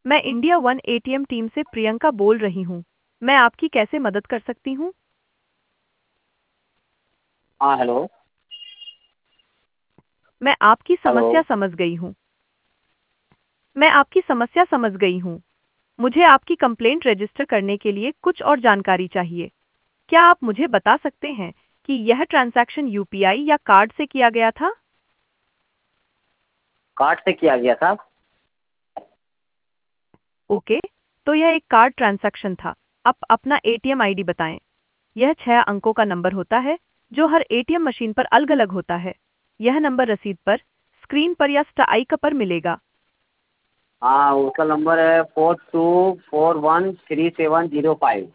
मैं India one ATM team से प्रियंका बोल रही हूँ। मैं आपकी कैसे मदद कर सकती हूँ? हाँ हेलो। मैं आपकी हेलो। समस्या समझ गई हूँ। मैं आपकी समस्या समझ गई हूँ। मुझे आपकी कंप्लेंट रजिस्टर करने के लिए कुछ और जानकारी चाहिए। क्या आप मुझे बता सकते हैं कि यह ट्रांजैक्शन यूपीआई या कार्ड से किया गया था? कार्ड से किया गया था। ओके, तो यह एक कार्ड ट्रांजैक्शन था। आप अपना एटीएम आईडी बताएं। यह 6 अंकों का नंबर होता है जो हर एटीएम मशीन पर अलग-अलग होता है। यह नंबर रसीद पर, स्क्रीन पर या स्टाइक पर मिलेगा। हाँ उसका नंबर है 42413705।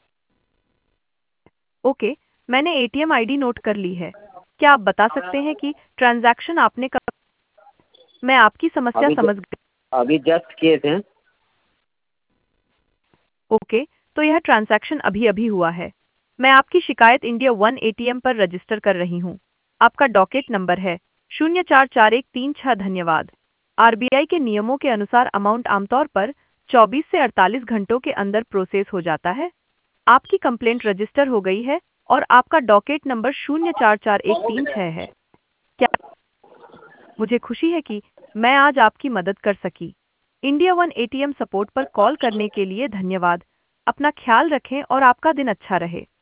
ओके, मैंने एटीएम आईडी नोट कर ली है। क्या आप बता सकते हैं कि ट्रांजैक्शन आपने कब? मैं आपकी समस्या अभी समझ गई। अभी जस्ट किए थे। ओके, तो यह ट्रांजैक्शन अभी-अभी हुआ है। मैं आपकी शिकायत इंडिया वन एटीएम पर रजिस्टर कर रही हूँ। आपका डॉकेट नंबर है 0443136। धन्यवाद। आरबीआई के नियमों के अनुसार अमाउंट आमतौर पर 24 से 48 घंटों के अंदर प्रोसेस हो जाता है। आपकी कंप्लेंट रजिस्टर हो गई है और आपका डॉकेट नंबर 0443136 है। क्या मुझे खुशी है कि मैं आज आपकी मदद कर सकी। इंडिया वन एटीएम सपोर्ट पर कॉल करने के लिए धन्यवाद। अपना ख्याल रखें और आपका दिन अच्छा रहे।